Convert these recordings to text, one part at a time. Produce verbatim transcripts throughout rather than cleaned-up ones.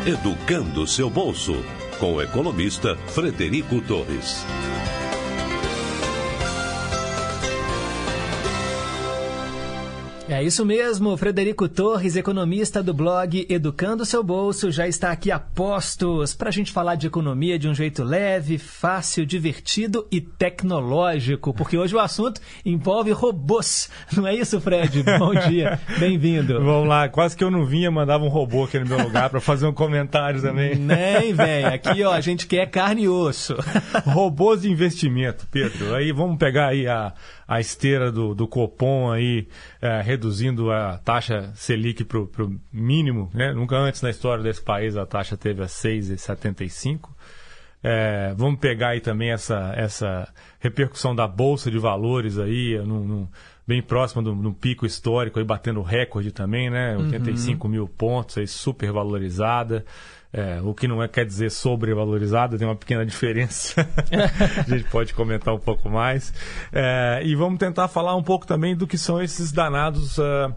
Educando seu bolso, com o economista Frederico Torres. É isso mesmo, Frederico Torres, economista do blog Educando Seu Bolso, já está aqui a postos para a gente falar de economia de um jeito leve, fácil, divertido e tecnológico, porque hoje o assunto envolve robôs. Não é isso, Fred? Bom dia, bem-vindo. Vamos lá, quase que eu não vinha, mandava um robô aqui no meu lugar para fazer um comentário também. Nem vem, aqui ó, a gente quer carne e osso. Robôs de investimento, Pedro. Aí vamos pegar aí a, a esteira do, do Copom aí, é, reduzindo a taxa Selic para o mínimo, né? Nunca antes na história desse país a taxa teve a seis vírgula setenta e cinco. É, vamos pegar aí também essa, essa repercussão da Bolsa de Valores aí, num, num, bem próxima do, do pico histórico, aí batendo recorde também, né? oitenta e cinco mil pontos, aí super valorizada. É, o que não é, quer dizer sobrevalorizada, tem uma pequena diferença. A gente pode comentar um pouco mais. É, e vamos tentar falar um pouco também do que são esses danados uh,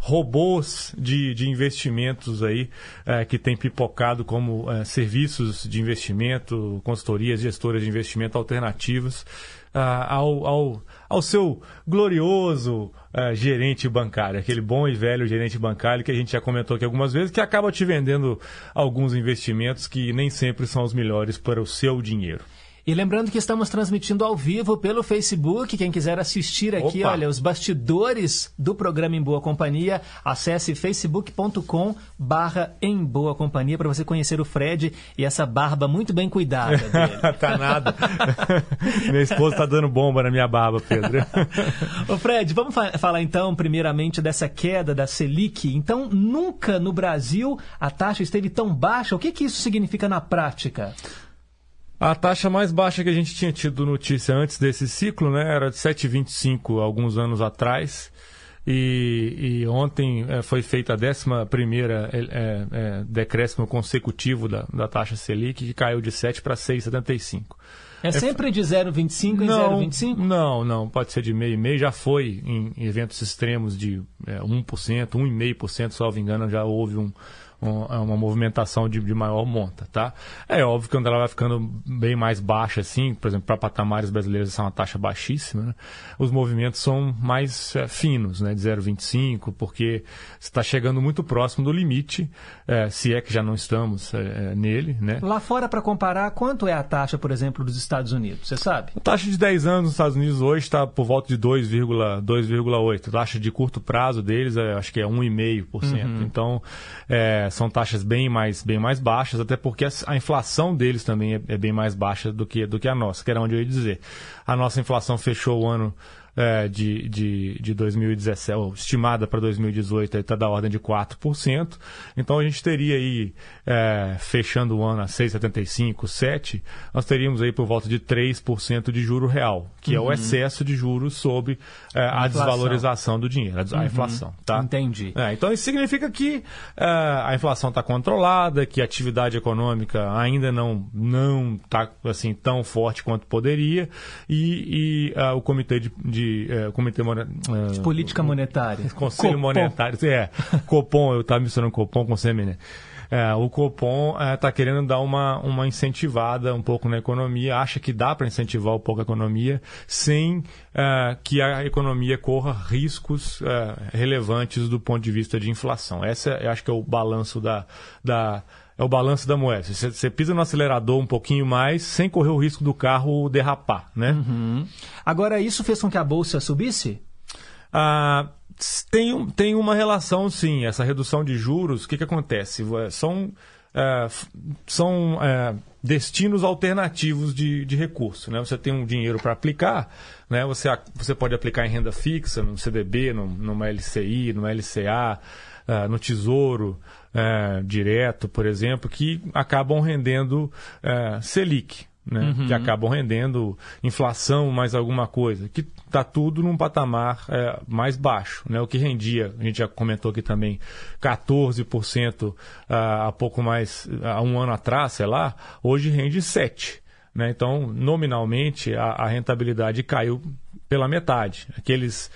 robôs de, de investimentos aí, uh, que tem pipocado como uh, serviços de investimento, consultorias, gestoras de investimento alternativas uh, ao, ao, ao seu glorioso Uh, gerente bancário, aquele bom e velho gerente bancário que a gente já comentou aqui algumas vezes, que acaba te vendendo alguns investimentos que nem sempre são os melhores para o seu dinheiro. E lembrando que estamos transmitindo ao vivo pelo Facebook. Quem quiser assistir aqui, Opa. olha, os bastidores do programa Em Boa Companhia, acesse facebook ponto com barra Em Boa Companhia para você conhecer o Fred e essa barba muito bem cuidada dele. Tá nada. Minha esposa tá dando bomba na minha barba, Pedro. Ô Fred, vamos fa- falar então primeiramente dessa queda da Selic. Então, nunca no Brasil a taxa esteve tão baixa. O que, que isso significa na prática? A taxa mais baixa que a gente tinha tido notícia antes desse ciclo, né, era de sete vírgula vinte e cinco alguns anos atrás. E, e ontem é, foi feita a décima primeira é, é, decréscimo consecutivo da, da taxa Selic, que caiu de sete para seis vírgula setenta e cinco. É sempre de zero vírgula vinte e cinco em não, zero vírgula vinte e cinco? Não, não. Pode ser de meio e meio. Já foi em eventos extremos de é, um por cento, um vírgula cinco por cento, salvo engano, já houve um... uma movimentação de, de maior monta, tá? É óbvio que quando ela vai ficando bem mais baixa, assim, por exemplo, para patamares brasileiros, essa é uma taxa baixíssima, né? Os movimentos são mais é, finos, né? De zero vírgula vinte e cinco, porque você está chegando muito próximo do limite, é, se é que já não estamos é, nele, né? Lá fora, para comparar, quanto é a taxa, por exemplo, dos Estados Unidos? Você sabe? A taxa de dez anos nos Estados Unidos hoje está por volta de dois vírgula oito. A taxa de curto prazo deles, é, acho que é um vírgula cinco por cento. Uhum. Então, é, são taxas bem mais, bem mais baixas, até porque a, a inflação deles também é, é bem mais baixa do que, do que a nossa, que era onde eu ia dizer. A nossa inflação fechou o ano é, de, de, de dois mil e dezessete, ou, estimada para dois mil e dezoito, está da ordem de quatro por cento. Então a gente teria aí, é, fechando o ano a seis vírgula setenta e cinco, sete por cento, nós teríamos aí por volta de três por cento de juro real, que uhum. é o excesso de juros sobre é, a, a desvalorização do dinheiro, a, a uhum. inflação. Tá? Entendi. É, então isso significa que é, a inflação está controlada, que a atividade econômica ainda não não está assim, tão forte quanto poderia, e, e uh, o comitê de, de É, Comitê uh, de Política Monetária. Conselho Copom. Monetário. É, Copom, eu estava misturando Copom com C M, né? É, o Copom está é, querendo dar uma, uma incentivada um pouco na economia, acha que dá para incentivar um pouco a economia sem é, que a economia corra riscos é, relevantes do ponto de vista de inflação. Esse eu acho que é o balanço da... da É o balanço da moeda. Você, você pisa no acelerador um pouquinho mais, sem correr o risco do carro derrapar, né? Uhum. Agora, isso fez com que a Bolsa subisse? Ah, tem, tem uma relação, sim. Essa redução de juros, o que, que acontece? São, é, são é, destinos alternativos de, de recurso, né? Você tem um dinheiro para aplicar, né? Você, você pode aplicar em renda fixa, no C D B, no, numa L C I, numa L C A, uh, no Tesouro uh, Direto, por exemplo, que acabam rendendo uh, Selic, né? Uhum. Que acabam rendendo inflação mais alguma coisa, que está tudo num patamar é, mais baixo, né? O que rendia, a gente já comentou aqui também, quatorze por cento há pouco mais, há um ano atrás, sei lá, hoje rende sete por cento. Né? Então, nominalmente, a, a rentabilidade caiu pela metade. Aqueles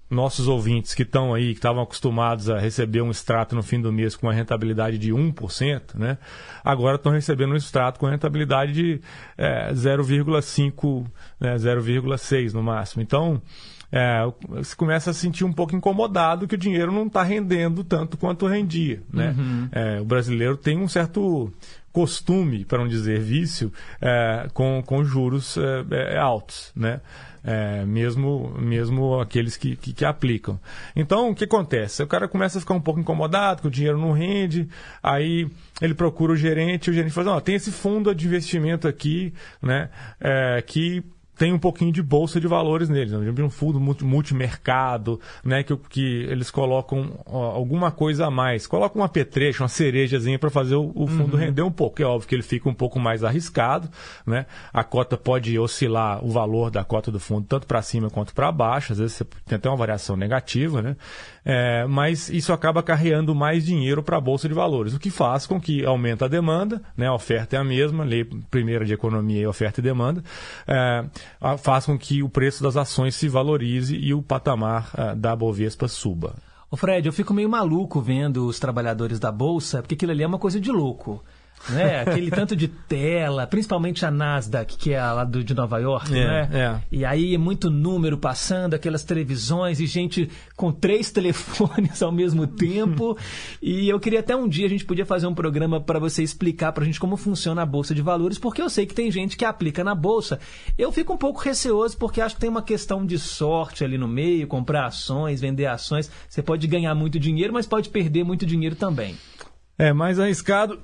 nossos ouvintes que estão aí, que estavam acostumados a receber um extrato no fim do mês com uma rentabilidade de um por cento, né? Agora estão recebendo um extrato com rentabilidade de é, zero vírgula cinco, né? zero vírgula seis no máximo. Então, é, você começa a se sentir um pouco incomodado que o dinheiro não está rendendo tanto quanto rendia, né? Uhum. É, o brasileiro tem um certo costume, para não dizer vício, é, com, com juros é, é, altos, né? É, mesmo, mesmo aqueles que, que, que aplicam. Então, o que acontece? O cara começa a ficar um pouco incomodado, que o dinheiro não rende, aí ele procura o gerente, o gerente fala, ó, tem esse fundo de investimento aqui, né, é, que tem um pouquinho de bolsa de valores neles, né? Um fundo multimercado, né? que, que eles colocam ó, alguma coisa a mais. Colocam um apetrecho, uma cerejazinha para fazer o, o fundo uhum. render um pouco. É óbvio que ele fica um pouco mais arriscado, né? A cota pode oscilar o valor da cota do fundo tanto para cima quanto para baixo. Às vezes você tem até uma variação negativa, né? É, mas isso acaba carreando mais dinheiro para a Bolsa de Valores, o que faz com que aumente a demanda, né? A oferta é a mesma, lei primeira de economia e oferta e demanda, é, faz com que o preço das ações se valorize e o patamar uh, da Bovespa suba. Ô Fred, eu fico meio maluco vendo os trabalhadores da Bolsa, porque aquilo ali é uma coisa de louco. Né? Aquele tanto de tela, principalmente a Nasdaq, que é a lá do, de Nova York, é, né? É. E aí muito número passando, aquelas televisões e gente com três telefones ao mesmo tempo. E eu queria até um dia a gente podia fazer um programa para você explicar para a gente como funciona a Bolsa de Valores, porque eu sei que tem gente que aplica na Bolsa. Eu fico um pouco receoso porque acho que tem uma questão de sorte ali no meio, comprar ações, vender ações. Você pode ganhar muito dinheiro, mas pode perder muito dinheiro também. É mais arriscado.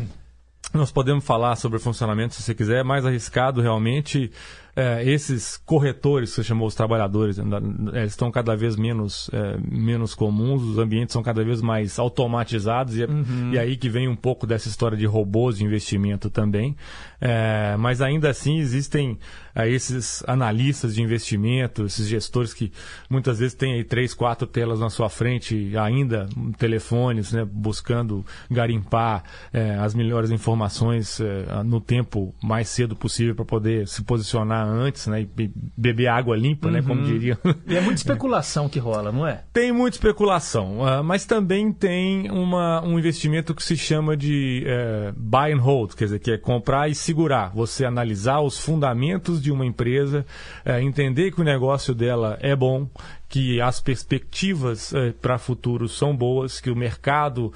Nós podemos falar sobre o funcionamento, se você quiser, é mais arriscado realmente. É, esses corretores, que você chamou os trabalhadores, eles estão cada vez menos, é, menos comuns, os ambientes são cada vez mais automatizados, e, uhum. e aí que vem um pouco dessa história de robôs de investimento também. É, mas ainda assim existem é, esses analistas de investimento, esses gestores que muitas vezes têm aí três, quatro telas na sua frente, ainda telefones, né, buscando garimpar é, as melhores informações é, no tempo mais cedo possível para poder se posicionar antes, né, e beber água limpa, uhum. né, como diria. E é muita especulação que rola, não é? Tem muita especulação, uh, mas também tem uma, um investimento que se chama de uh, buy and hold, quer dizer, que é comprar e segurar. Você analisar os fundamentos de uma empresa, uh, entender que o negócio dela é bom, que as perspectivas uh, para futuro são boas, que o mercado uh,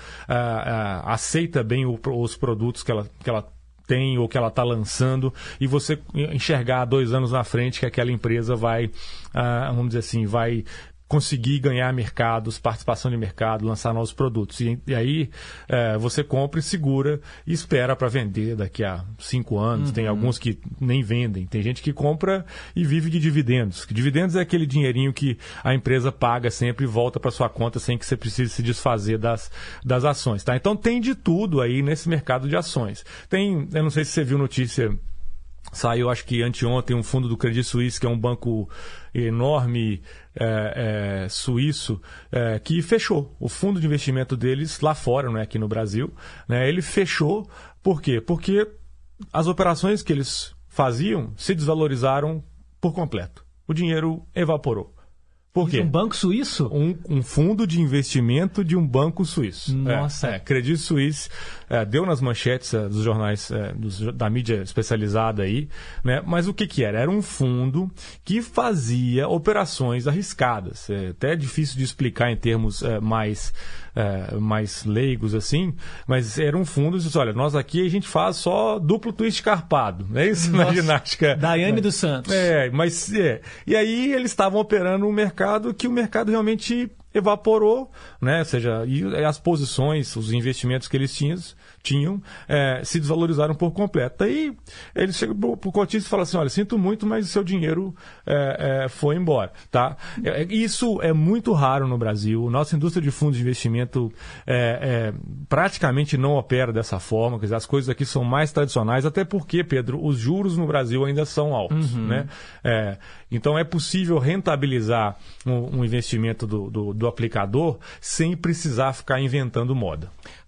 uh, aceita bem o, os produtos que ela, que ela tem ou que ela está lançando, e você enxergar dois anos na frente que aquela empresa vai, uh, vamos dizer assim, vai conseguir ganhar mercados, participação de mercado, lançar novos produtos. E, e aí é, você compra e segura e espera para vender daqui a cinco anos. Uhum. Tem alguns que nem vendem. Tem gente que compra e vive de dividendos. Dividendos é aquele dinheirinho que a empresa paga sempre e volta para sua conta sem que você precise se desfazer das, das ações. Tá? Então tem de tudo aí nesse mercado de ações. Tem, eu não sei se você viu notícia, saiu acho que anteontem um fundo do Credit Suisse, que é um banco enorme é, é, suíço, é, que fechou o fundo de investimento deles lá fora, não é aqui no Brasil, né? Ele fechou, por quê? Porque as operações que eles faziam se desvalorizaram por completo. O dinheiro evaporou. Por quê? Um banco suíço? Um, um fundo de investimento de um banco suíço. Nossa. É, é, Credit Suisse é, deu nas manchetes é, dos jornais, é, dos, da mídia especializada aí, né? Mas o que que era? Era um fundo que fazia operações arriscadas. É até difícil de explicar em termos é, mais, é, mais leigos assim, mas era um fundo que disse, olha, nós aqui a gente faz só duplo twist carpado, não é isso? Nossa. Na ginástica. Daiane é, dos Santos. É, mas é. E aí eles estavam operando um mercado que o mercado realmente evaporou, né? Ou seja, e as posições, os investimentos que eles tinham, tinham é, se desvalorizaram por completo. Aí eles chegam para o cotista e falam assim, olha, sinto muito, mas o seu dinheiro é, é, foi embora. Tá? É, isso é muito raro no Brasil. Nossa indústria de fundos de investimento é, é, praticamente não opera dessa forma. Quer dizer, as coisas aqui são mais tradicionais, até porque, Pedro, os juros no Brasil ainda são altos. Uhum. Né? É, então é possível rentabilizar um, um investimento do, do, do aplicador sem precisar ficar inventando moda.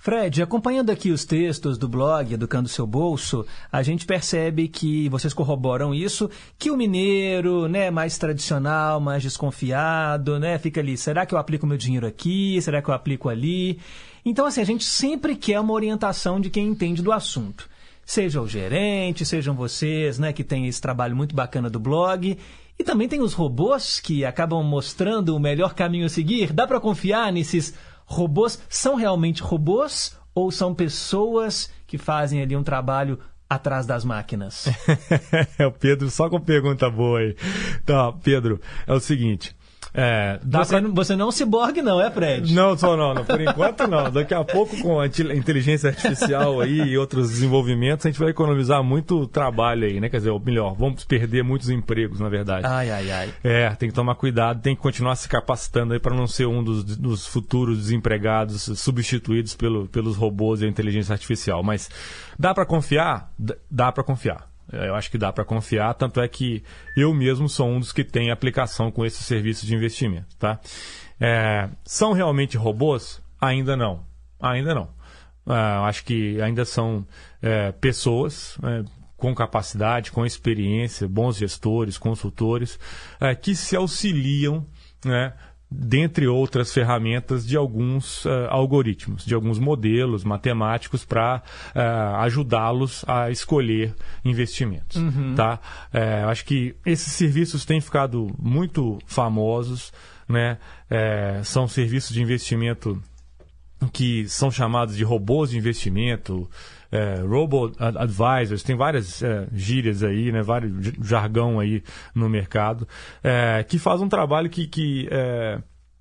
Fred, acompanhando aqui os textos do blog Educando Seu Bolso, a gente percebe que vocês corroboram isso, que o mineiro, né, mais tradicional, mais desconfiado, né, fica ali, será que eu aplico meu dinheiro aqui? Será que eu aplico ali? Então, assim, a gente sempre quer uma orientação de quem entende do assunto. Seja o gerente, sejam vocês, né, que tem esse trabalho muito bacana do blog. E também tem os robôs que acabam mostrando o melhor caminho a seguir. Dá para confiar nesses robôs? São realmente robôs ou são pessoas que fazem ali um trabalho atrás das máquinas? É o Pedro, só com pergunta boa aí. Então, Pedro, é o seguinte... É, dá você, pra... você não é um ciborgue não, é, Fred? Não, só não, não, por enquanto não. Daqui a pouco, com a inteligência artificial aí e outros desenvolvimentos, a gente vai economizar muito trabalho aí, né? Quer dizer, ou melhor, vamos perder muitos empregos, na verdade. Ai, ai, ai. É, tem que tomar cuidado, tem que continuar se capacitando aí para não ser um dos, dos futuros desempregados substituídos pelo, pelos robôs e a inteligência artificial. Mas dá para confiar? D- dá para confiar. Eu acho que dá para confiar, tanto é que eu mesmo sou um dos que tem aplicação com esse serviço de investimento. Tá? É, são realmente robôs? Ainda não. Ainda não. É, acho que ainda são é, pessoas é, com capacidade, com experiência, bons gestores, consultores, é, que se auxiliam, né, dentre outras ferramentas, de alguns uh, algoritmos, de alguns modelos matemáticos para uh, ajudá-los a escolher investimentos. Uhum. Tá? Uh, acho que esses serviços têm ficado muito famosos, né? Uh, são serviços de investimento que são chamados de robôs de investimento, é, robo-advisors, tem várias é, gírias aí, né, vários jargão aí no mercado, é, que faz um trabalho que, que, é,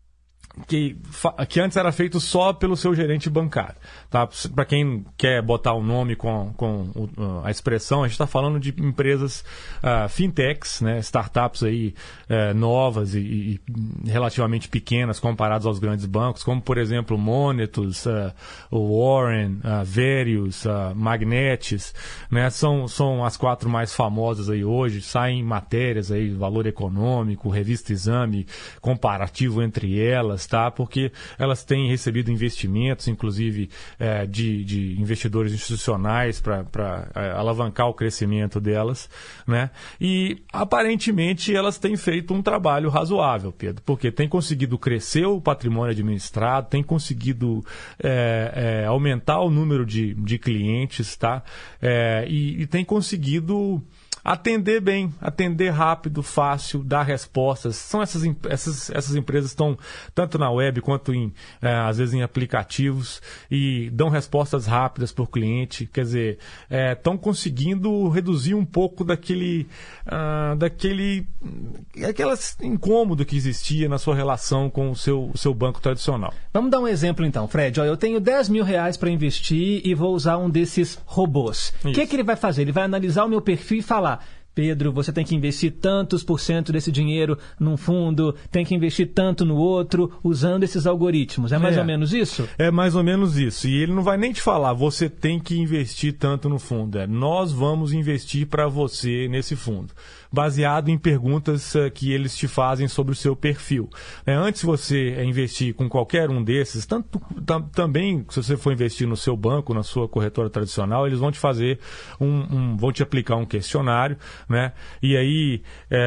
que, que antes era feito só pelo seu gerente bancário. Tá? Para quem quer botar o nome com, com a expressão, a gente está falando de empresas uh, fintechs, né, startups aí, uh, novas e, e relativamente pequenas comparadas aos grandes bancos, como, por exemplo, Monetus, uh, o Warren, uh, Verius, uh, Magnetis, né, são, são as quatro mais famosas aí hoje. Saem matérias aí, Valor Econômico, Revista Exame, comparativo entre elas, tá? Porque elas têm recebido investimentos, inclusive é, de, de investidores institucionais para é, alavancar o crescimento delas, né? E aparentemente elas têm feito um trabalho razoável, Pedro, porque têm conseguido crescer o patrimônio administrado, têm conseguido é, é, aumentar o número de, de clientes, tá? É, e, e têm conseguido atender bem, atender rápido, fácil, dar respostas. São essas, essas, essas empresas que estão tanto na web quanto em, é, às vezes em aplicativos, e dão respostas rápidas para o cliente. Quer dizer, é, estão conseguindo reduzir um pouco daquele, uh, daquele aquele incômodo que existia na sua relação com o seu, o seu banco tradicional. Vamos dar um exemplo então, Fred. Ó, eu tenho dez mil reais para investir e vou usar um desses robôs. O que, que ele vai fazer? Ele vai analisar o meu perfil e falar: Pedro, você tem que investir tantos por cento desse dinheiro num fundo, tem que investir tanto no outro, usando esses algoritmos. É mais é, ou menos isso? É mais ou menos isso. E ele não vai nem te falar, você tem que investir tanto no fundo. É, nós vamos investir para você nesse fundo, baseado em perguntas uh, que eles te fazem sobre o seu perfil. É, antes de você uh, investir com qualquer um desses, tanto, tam, também se você for investir no seu banco, na sua corretora tradicional, eles vão te fazer um, um vão te aplicar um questionário, né? E aí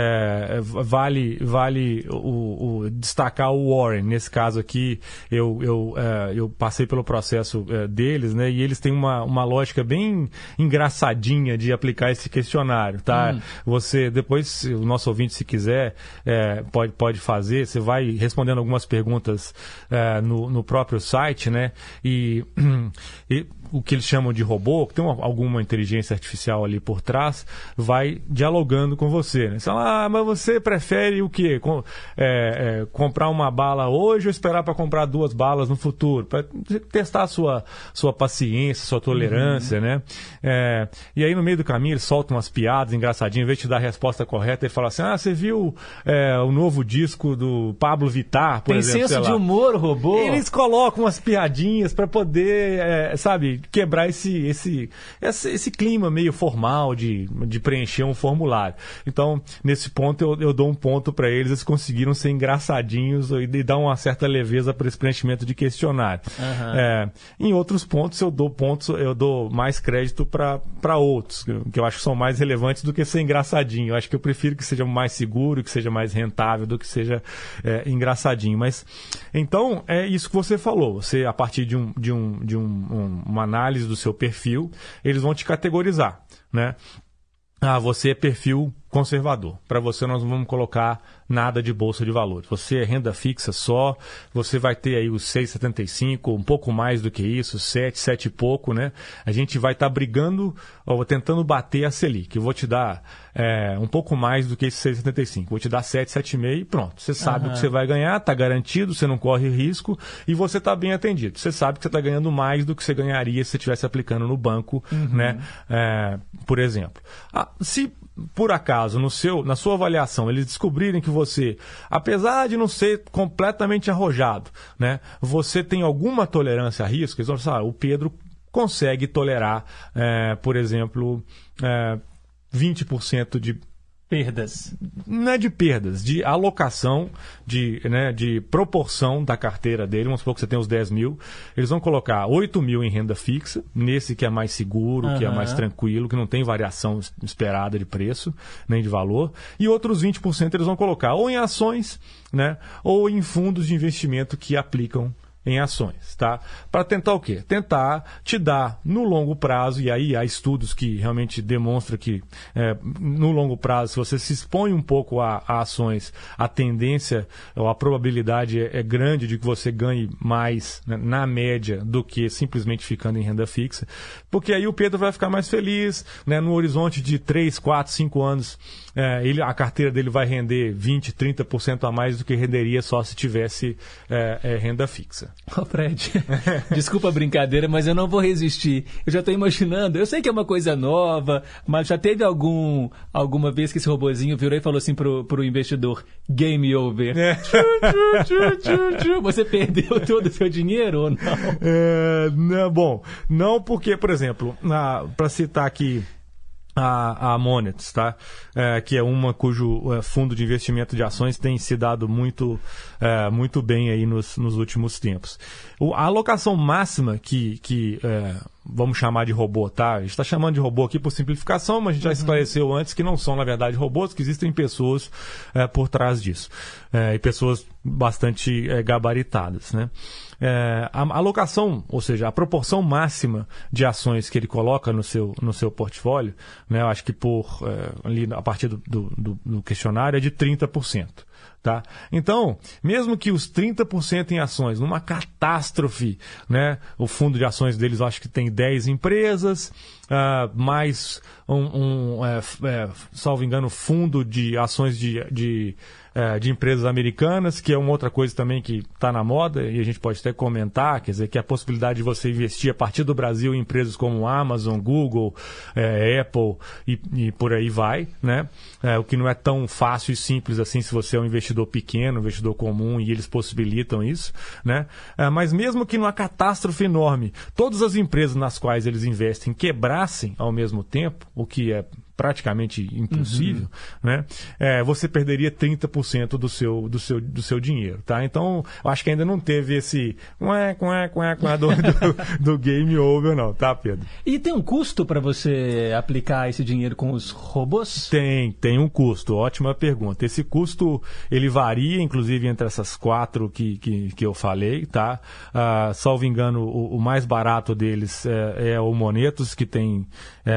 é, vale, vale o, o destacar o Warren. Nesse caso aqui, eu, eu, é, eu passei pelo processo é, deles, né? E eles têm uma, uma lógica bem engraçadinha de aplicar esse questionário, tá? Hum. Você, depois, o nosso ouvinte, se quiser, é, pode, pode fazer. Você vai respondendo algumas perguntas é, no, no próprio site, né? E, e o que eles chamam de robô, que tem uma, alguma inteligência artificial ali por trás, vai dialogando com você, né? Você fala, ah, mas você prefere o quê? Com, é, é, comprar uma bala hoje ou esperar para comprar duas balas no futuro? Para testar a sua, sua paciência, sua tolerância, uhum. né? É, e aí, no meio do caminho, ele solta umas piadas engraçadinhas, em vez de te dar a resposta correta, ele fala assim, ah, você viu é, o novo disco do Pablo Vittar, por tem exemplo? Tem senso de humor, robô? Eles colocam umas piadinhas para poder, é, sabe, quebrar esse, esse, esse, esse clima meio formal de, de preencher um formulário. Então, nesse ponto, eu, eu dou um ponto para eles, eles conseguiram ser engraçadinhos e, e dar uma certa leveza para esse preenchimento de questionário. Uhum. É, em outros pontos, eu dou pontos, eu dou mais crédito para outros, que eu acho que são mais relevantes do que ser engraçadinho. Eu acho que eu prefiro que seja mais seguro, que seja mais rentável do que seja é, engraçadinho. Mas, então, é isso que você falou. Você, a partir de, um, de, um, de um, um, uma análise do seu perfil, eles vão te categorizar, né? Ah, você é perfil conservador. Para você nós não vamos colocar nada de bolsa de valores. Você é renda fixa só, você vai ter aí os seis vírgula setenta e cinco, um pouco mais do que isso, sete, sete e pouco, né? A gente vai estar tá brigando, ou tentando bater a Selic. Eu vou te dar é, um pouco mais do que esse seis vírgula setenta e cinco. Vou te dar sete, sete vírgula cinco e pronto. Você sabe uhum. o que você vai ganhar, está garantido, você não corre risco e você está bem atendido. Você sabe que você está ganhando mais do que você ganharia se você estivesse aplicando no banco, uhum. né? É, por exemplo. Ah, se por acaso, no seu, na sua avaliação, eles descobrirem que você, apesar de não ser completamente arrojado, né, você tem alguma tolerância a risco, eles vão falar, ah, o Pedro consegue tolerar, é, por exemplo, é, vinte por cento de perdas. Não é de perdas, de alocação, de, né, de proporção da carteira dele. Vamos supor que você tem os dez mil. Eles vão colocar oito mil em renda fixa, nesse que é mais seguro, uhum. que é mais tranquilo, que não tem variação esperada de preço, nem de valor. E outros vinte por cento eles vão colocar ou em ações, né, ou em fundos de investimento que aplicam em ações, tá? Para tentar o quê? Tentar te dar no longo prazo, e aí há estudos que realmente demonstram que é, no longo prazo, se você se expõe um pouco a, a ações, a tendência ou a probabilidade é, é grande de que você ganhe mais, né, na média do que simplesmente ficando em renda fixa, porque aí o Pedro vai ficar mais feliz, né, no horizonte de três, quatro, cinco anos, é, ele, a carteira dele vai render vinte, trinta por cento a mais do que renderia só se tivesse é, é, renda fixa. Ô oh, Fred, desculpa a brincadeira, mas eu não vou resistir. Eu já estou imaginando, eu sei que é uma coisa nova, mas já teve algum, alguma vez que esse robozinho virou e falou assim pro, pro investidor, game over. É. Tchu, tchu, tchu, tchu. Você perdeu todo o seu dinheiro ou não? É, não? Bom, não porque, por exemplo, para citar aqui a, a Monex, tá? É, que é uma cujo é, fundo de investimento de ações tem se dado muito, é, muito bem aí nos, nos últimos tempos. O, a alocação máxima que, que é, vamos chamar de robô, tá? A gente está chamando de robô aqui por simplificação, mas a gente já esclareceu antes que não são, na verdade, robôs, que existem pessoas é, por trás disso. É, e pessoas bastante é, gabaritadas, né? É, a alocação, ou seja, a proporção máxima de ações que ele coloca no seu, no seu portfólio, né, eu acho que por, é, ali, a partir do, do, do questionário é de trinta por cento. Tá? Então, mesmo que os trinta por cento em ações, numa catástrofe, né, o fundo de ações deles eu acho que tem dez empresas, uh, mais um, um é, é, salvo engano, fundo de ações de, de, é, de empresas americanas, que é uma outra coisa também que está na moda e a gente pode até comentar, quer dizer, que é a possibilidade de você investir a partir do Brasil em empresas como Amazon, Google, é, Apple e, e por aí vai, né? É, o que não é tão fácil e simples assim se você é um investidor pequeno, investidor comum, e eles possibilitam isso, né? É, mas mesmo que numa catástrofe enorme, todas as empresas nas quais eles investem quebrassem ao mesmo tempo, o que é praticamente impossível, uhum. né? É, você perderia trinta por cento do seu, do seu, do seu dinheiro, tá? Então, eu acho que ainda não teve esse ué, ué, ué, ué, do, do, do game over, não, tá, Pedro? E tem um custo para você aplicar esse dinheiro com os robôs? Tem, tem um custo, ótima pergunta. Esse custo, ele varia, inclusive, entre essas quatro que, que, que eu falei, tá? Ah, salvo engano, o, o mais barato deles é, é o Monetos, que tem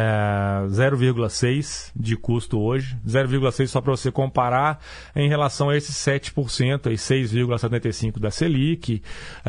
é, zero vírgula seis de custo hoje, zero vírgula seis só para você comparar em relação a esses sete por cento, aí seis vírgula setenta e cinco da Selic,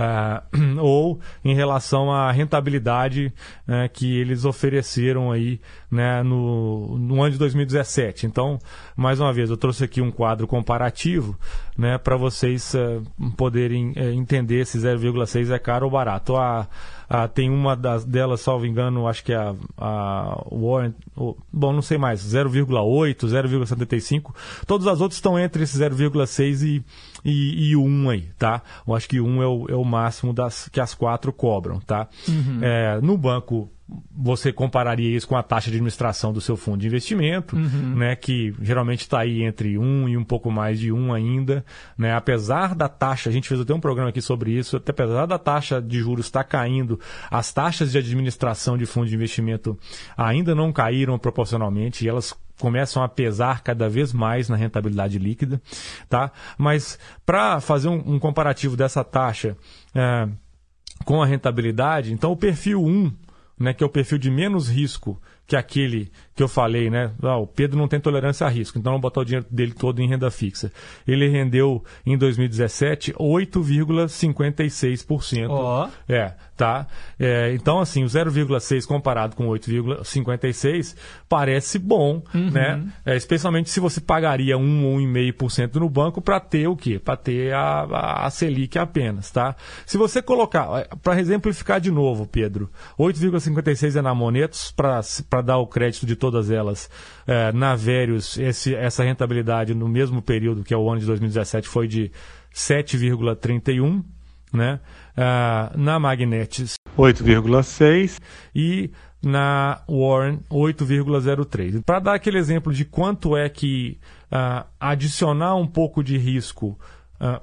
uh, ou em relação à rentabilidade uh, que eles ofereceram aí, né, no, no ano de dois mil e dezessete. Então, mais uma vez, eu trouxe aqui um quadro comparativo, né, para vocês uh, poderem uh, entender se zero vírgula seis é caro ou barato. A, a, tem uma das, delas, salvo engano, acho que é a, a Warren, bom, não sei mais, zero vírgula oito, zero vírgula setenta e cinco. Todas as outras estão entre esse zero vírgula seis e, e, e um aí, tá? Eu acho que um é o, é o máximo das, que as quatro cobram, tá? Uhum. É, no banco você compararia isso com a taxa de administração do seu fundo de investimento, uhum. né, que geralmente está aí entre um e um pouco mais de um ainda, né, apesar da taxa, a gente fez até um programa aqui sobre isso, até apesar da taxa de juros estar caindo, as taxas de administração de fundo de investimento ainda não caíram proporcionalmente e elas começam a pesar cada vez mais na rentabilidade líquida, tá? Mas para fazer um, um comparativo dessa taxa é, com a rentabilidade, então o perfil um, né, que é o perfil de menos risco que aquele que eu falei, né? Ah, o Pedro não tem tolerância a risco, então vamos botar o dinheiro dele todo em renda fixa. Ele rendeu em dois mil e dezessete oito vírgula cinquenta e seis por cento. Oh. É, tá? É, então, assim, o zero vírgula seis comparado com oito vírgula cinquenta e seis parece bom, uhum. né? É, especialmente se você pagaria um ou um vírgula cinco por cento no banco para ter o quê? Para ter a, a, a Selic apenas, tá? Se você colocar, para exemplificar de novo, Pedro, oito vírgula cinquenta e seis é na Monetos, para para dar o crédito de todas elas, é, na Verius, esse, essa rentabilidade no mesmo período, que é o ano de dois mil e dezessete, foi de sete vírgula trinta e um, né? Ah, na Magnetis, oito vírgula seis e na Warren, oito vírgula zero três. Para dar aquele exemplo de quanto é que ah, adicionar um pouco de risco ah,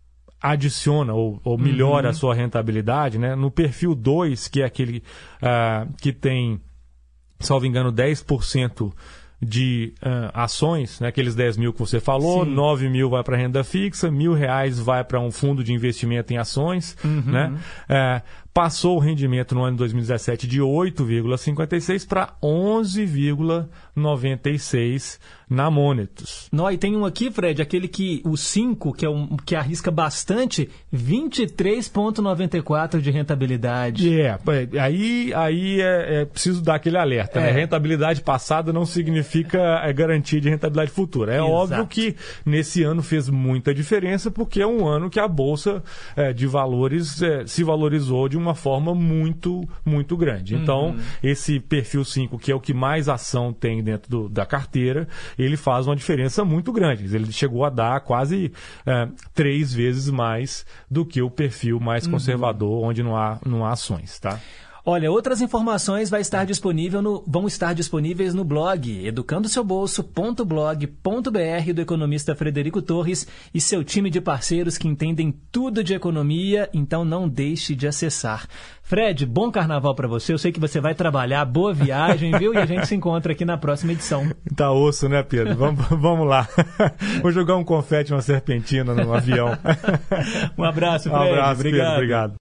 adiciona ou, ou melhora uhum. a sua rentabilidade, né? No perfil dois, que é aquele ah, que tem, salvo engano, dez por cento de uh, ações, né, aqueles dez mil que você falou, Sim. nove mil vai para renda fixa, mil reais vai para um fundo de investimento em ações, uhum. né? É, passou o rendimento no ano de dois mil e dezessete de oito vírgula cinquenta e seis para onze vírgula noventa e seis na Monetos. Não, e tem um aqui, Fred, aquele que, o cinco, que, é um, que arrisca bastante, vinte e três vírgula noventa e quatro de rentabilidade. É, aí, aí é, é preciso dar aquele alerta, é. né? Rentabilidade passada não significa é, garantia de rentabilidade futura. É Exato. Óbvio que nesse ano fez muita diferença, porque é um ano que a Bolsa é, de Valores é, se valorizou de uma forma muito, muito grande. Então, uhum. esse perfil cinco, que é o que mais ação tem dentro do, da carteira, ele faz uma diferença muito grande. Ele chegou a dar quase é, três vezes mais do que o perfil mais conservador, uhum. onde não há, não há ações, tá? Olha, outras informações vai estar disponível no, vão estar disponíveis no blog educando seu bolso ponto blog ponto b r do economista Frederico Torres e seu time de parceiros que entendem tudo de economia, então não deixe de acessar. Fred, bom carnaval para você, eu sei que você vai trabalhar, boa viagem, viu? E a gente se encontra aqui na próxima edição. Tá osso, né, Pedro? Vamos, vamos lá. Vou jogar um confete, uma serpentina no avião. Um abraço, Fred. Um abraço, obrigado. Pedro, obrigado.